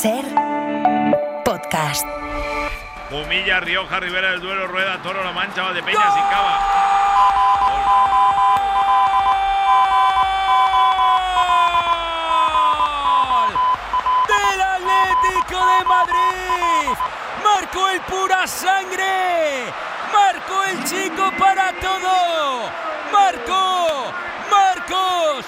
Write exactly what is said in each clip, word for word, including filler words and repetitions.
Ser podcast. Humilla, Rioja, Rivera del Duero, Rueda, Toro, La Mancha, Valdepeñas y Cava. ¡Del Atlético de Madrid! ¡Marcó el pura sangre! ¡Marcó el chico para todo! ¡Marcó Marcos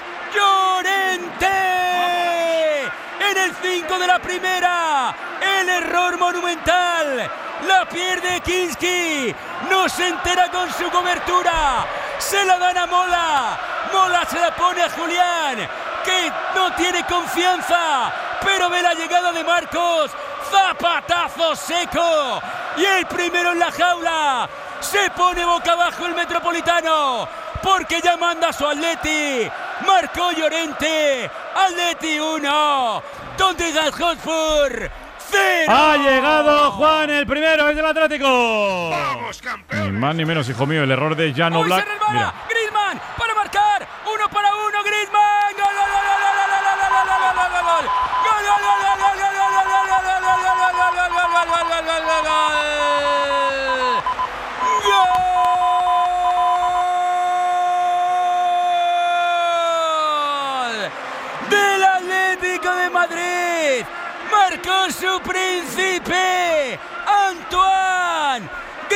Llorente! En el cinco de la primera, el error monumental. La pierde Kinski, no se entera con su cobertura. Se la dan a Mola. Mola se la pone a Julián, que no tiene confianza, pero ve la llegada de Marcos. Zapatazo seco y el primero en la jaula. Se pone boca abajo el Metropolitano porque ya manda a su Atleti. Marcó Llorente. Atleti uno, Tottenham Hotspur cero. Ha llegado Juan, el primero es del Atlético. ¡Vamos, campeón! Ni más ni menos, hijo mío, el error de Jan Hoy Oblak. se resbala. Griezmann para marcar. Uno para uno. Griezmann. Gol, gol, gol, gol, gol, gol, gol, gol, gol, gol, gol, gol. Gol, gol, gol, gol, gol, gol, gol, gol, gol, gol, gol, gol, gol, gol, gol, gol, gol, gol, gol. Del Atlético de Madrid. Marcó su príncipe, Antoine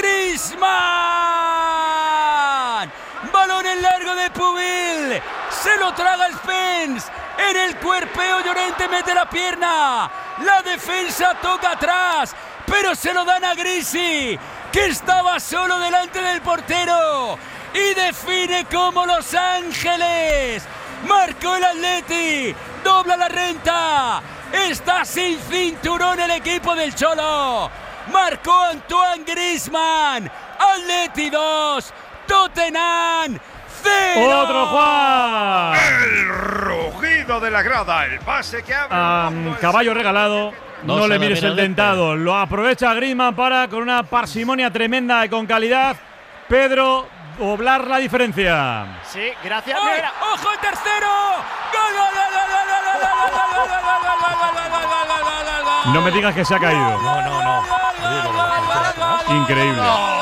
Griezmann. Balón en largo de Pubil. Se lo traga Spence. En el cuerpeo Llorente mete la pierna. La defensa toca atrás, pero se lo dan a Grisi, que estaba solo delante del portero. Y define como Los Ángeles. Marcó el Atleti. Dobla la renta. Está sin cinturón el equipo del Cholo. Marcó Antoine Griezmann. Atleti dos, Tottenham cero. Otro Juan. El rugido de la grada, el pase que abre. Um, caballo regalado. No, No le se mires la el mira el dentado. Lo aprovecha Griezmann para, con una parsimonia tremenda y con calidad, Pedro, doblar la diferencia. Sí, gracias. ¡Ay! Mira. ¡Ojo el tercero! ¡Gol, gol, gol, gol, gol, gol, gol, gol, gol, gol, gol, gol, gol, gol, gol, gol, gol! No me digas que se ha caído. No, no, no. Increíble.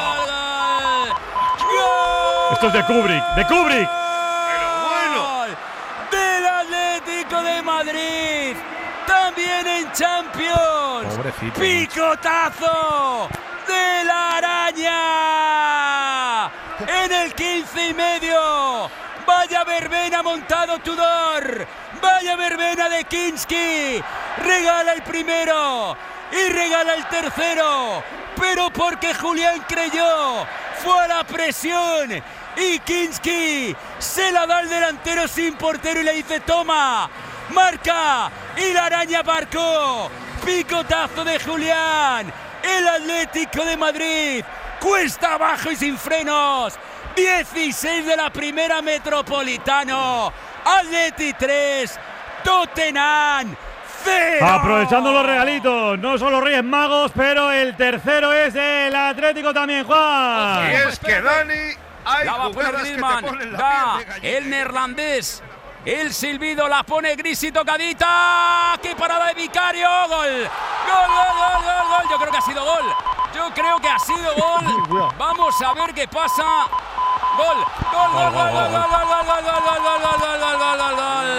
Esto es de Kubrick. ¡De Kubrick! Pero bueno. Del Atlético de Madrid. También en Champions. Pobrecito. Picotazo de la Araña. En el quince y medio. Vaya verbena montado Tudor. Vaya verbena de Kinski. Regala el primero y regala el tercero. Pero porque Julián creyó. Fue a la presión. Y Kinski se la da al delantero sin portero y le dice: toma, marca. Y la Araña marcó. Picotazo de Julián. El Atlético de Madrid. Cuesta abajo y sin frenos. dieciséis de la primera, Metropolitano. Atleti tres, Tottenham cero. Aprovechando los regalitos. No son los Reyes Magos, pero el tercero es del Atlético también, Juan. Y es que Dani, hay La va a poner jugadas que te Griezmann. ponen la Da piel de gallina. el neerlandés. El silbido la pone Grisi tocadita. ¡Qué parada de Vicario! ¡Gol! ¡Gol, gol, gol, gol, gol! Yo creo que ha sido gol. Yo creo que ha sido gol. Vamos a ver qué pasa. Gol, gol, gol, gol, gol, gol, gol, gol, gol, gol, gol, gol, gol, gol, gol, gol,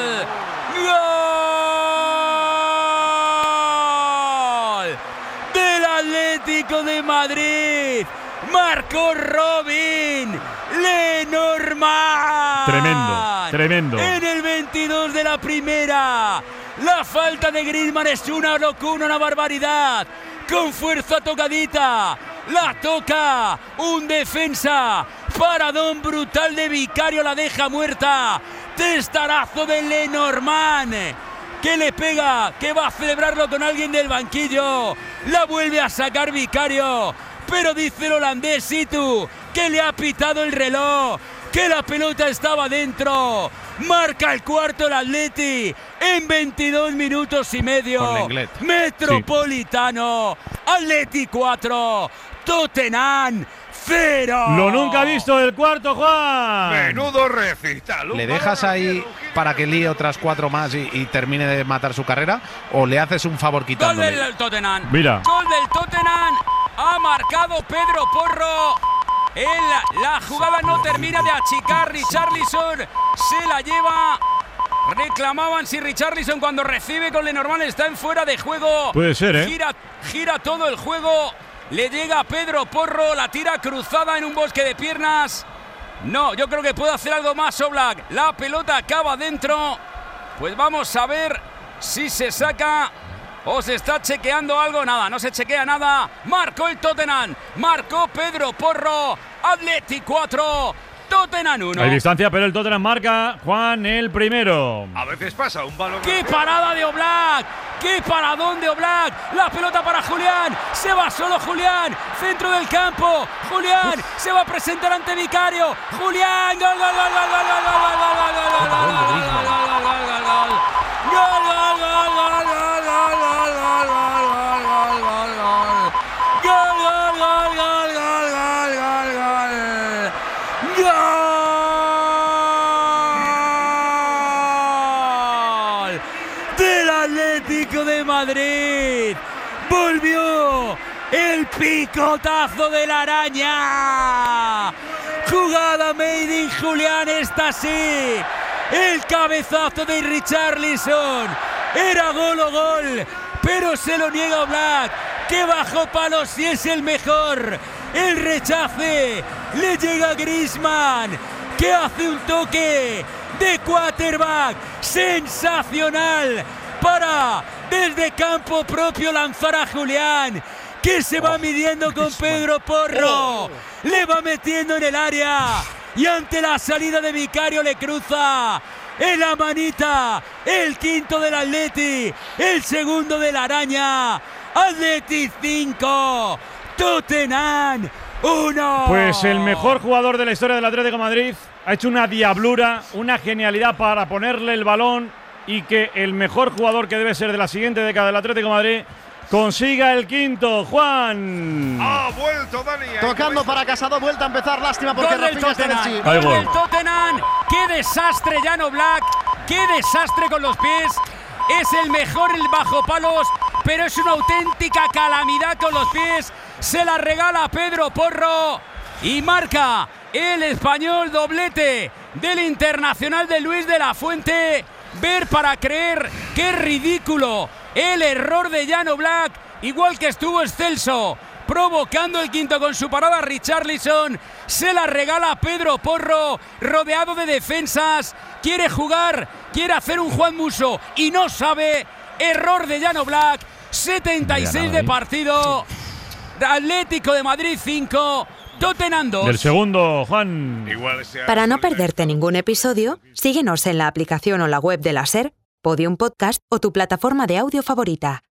gol. ¡Gol! Del Atlético de Madrid. Marcó Robin Lenormand. Tremendo, tremendo. En el veintidós de la primera. La falta de Griezmann es una locura, una barbaridad. Con fuerza tocadita. La toca un defensa. Paradón brutal de Vicario, la deja muerta. Testarazo de Lenormand, que le pega, que va a celebrarlo con alguien del banquillo. La vuelve a sacar Vicario. Pero dice el holandés Situ que le ha pitado el reloj, que la pelota estaba dentro. Marca el cuarto el Atleti en veintidós minutos y medio. Con Lenglet. Metropolitano. Sí. Atleti cuatro, Tottenham cero. Lo nunca visto del cuarto, Juan. Menudo recital. ¿Le dejas ahí para que líe otras cuatro más y, y termine de matar su carrera? ¿O le haces un favor Gol quitándole? del Tottenham. Mira. Gol del Tottenham. Ha marcado Pedro Porro. El, la jugada no termina de achicar. Richarlison se la lleva. Reclamaban si Richarlison cuando recibe con Lenormand está en fuera de juego. Puede ser, ¿eh? Gira, gira todo el juego. Le llega a Pedro Porro. La tira cruzada en un bosque de piernas. No, yo creo que puede hacer algo más Oblak. La pelota acaba dentro. Pues vamos a ver si se saca o se está chequeando algo. Nada, no se chequea nada. Marcó el Tottenham. Marcó Pedro Porro. Athletic cuatro. Tottenham uno. Hay distancia, pero el Tottenham marca. Juan, el primero. A veces pasa un balón. ¡Qué parada de Oblak! ¡Qué paradón de Oblak! La pelota para Julián. Se va solo Julián. Centro del campo. Julián se va a presentar ante Vicario. Julián. Gol, gol, gol, gol, gol, gol, gol, gol, gol, gol, gol, gol, gol, gol, gol, gol, gol. Gol, gol, gol, gol, gol, gol, gol, gol, gol, gol, gol, gol. Gol, gol, gol, gol, gol, gol, gol, gol. ¡Gol! Del Atlético de Madrid. Volvió el picotazo de la araña. Jugada made in Julián, esta sí. El cabezazo de Richarlison. Era gol o gol, pero se lo niega Oblak, que bajó palos y es el mejor. El rechace le llega a Griezmann, que hace un toque de quarterback sensacional para desde campo propio lanzar a Julián, que se va midiendo con Pedro Porro. Le va metiendo en el área y ante la salida de Vicario le cruza en la manita. El quinto del Atleti, el segundo de la araña. Atleti cinco, Tottenham uno. Pues el mejor jugador de la historia del Atlético de Madrid ha hecho una diablura, una genialidad para ponerle el balón y que el mejor jugador que debe ser de la siguiente década del Atlético de Madrid consiga el quinto. Juan. Ha vuelto Dani. Tocando para Casado, vuelta a empezar. Lástima porque Gol del Rafinha está en el Tottenham. sí. Hay Gol gol. del Tottenham. Qué desastre Jan Oblak. Qué desastre con los pies. Es el mejor el bajo palos, pero es una auténtica calamidad con los pies. Se la regala a Pedro Porro y marca el español, doblete del internacional de Luis de la Fuente. Ver para creer. Qué ridículo el error de Jan Oblak, igual que estuvo Excelso provocando el quinto con su parada. Richarlison se la regala a Pedro Porro, rodeado de defensas. Quiere jugar, quiere hacer un Juan Musso y no sabe. Error de Jan Oblak. setenta y seis de partido. Atlético de Madrid cinco, Tottenham dos. Del segundo, Juan. Igual sea Para no perderte ningún episodio, síguenos en la aplicación o la web de la SER, Podium Podcast o tu plataforma de audio favorita.